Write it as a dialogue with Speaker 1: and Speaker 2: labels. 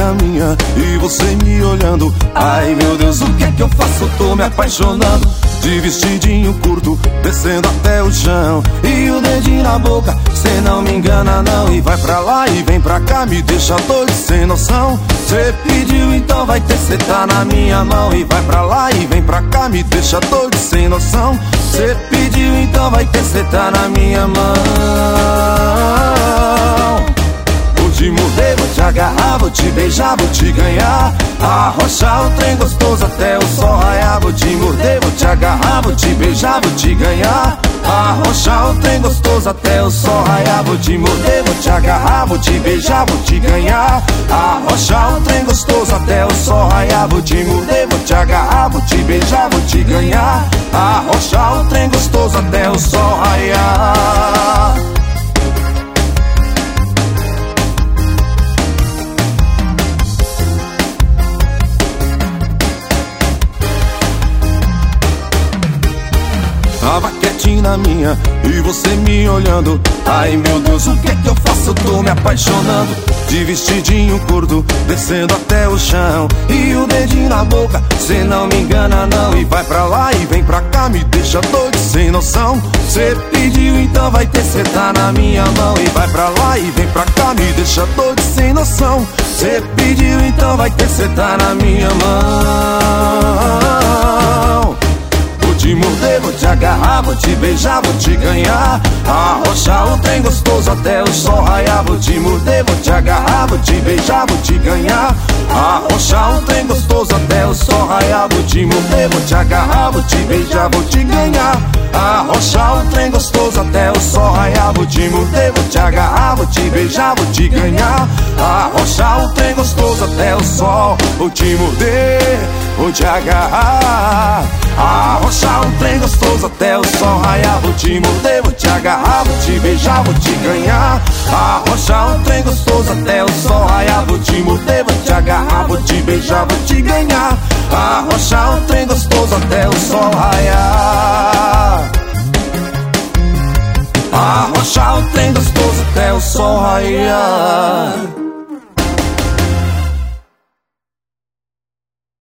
Speaker 1: na minha e você me olhando. Ai meu Deus, o que é que eu faço? Tô me apaixonando. De vestidinho curto, descendo até o chão, e o dedinho na boca, cê não me engana não. E vai pra lá e vem pra cá, me deixa doido sem noção. Cê pediu, então vai ter, cê tá na minha mão. E vai pra lá e vem pra cá, me deixa doido sem noção. Cê pediu, então vai ter, cê tá na minha mão. Vou te morder, vou te agarrar, vou te beijar, vou te ganhar. Arrochar o trem gostoso até o sol raiar. Vou te morder, vou te agarrar, vou te beijar, vou te ganhar. Arrochar o trem gostoso até o sol raiar. Vou te morder, vou te agarrar, vou te beijar, vou te ganhar. Arrochar o trem gostoso até o sol raiar. Vou te morder, vou te agarrar, vou te beijar, vou te ganhar. Arrochar o trem gostoso até o sol raiar. Tava quietinho na minha e você me olhando. Ai meu Deus, o que é que eu faço? Eu tô me apaixonando. De vestidinho curto, descendo até o chão, e o dedinho na boca, cê não me engana não. E vai pra lá e vem pra cá, me deixa doido sem noção. Cê pediu, então vai ter, cê tá na minha mão. E vai pra lá e vem pra cá, me deixa doido sem noção. Cê pediu, então vai ter, cê tá na minha mão. Vou te morder, vou te agarrar, vou te beijar, vou te ganhar. Arrochar o trem gostoso até o sol raiar. Vou te morder, vou te agarrar, vou te beijar, vou te ganhar. Arrochar o trem gostoso até o sol raiar. Vou te morder, vou te agarrar, vou te beijar, vou te ganhar. Arrochar o trem gostoso até o sol raiar. Vou te morder, vou te agarrar, vou te beijar, vou te ganhar. Arrochar o trem gostoso até o sol. Vou te morder, vou te agarrar. Arrochar um trem gostoso até o sol raiar. Vou te morder, vou te agarrar, vou te beijar, vou te ganhar. Arrochar um trem gostoso até o sol raiar. Vou te morder, vou te agarrar, vou te beijar, vou te ganhar. Arrochar um trem gostoso até o sol raiar. Arrochar um trem gostoso até o sol raiar.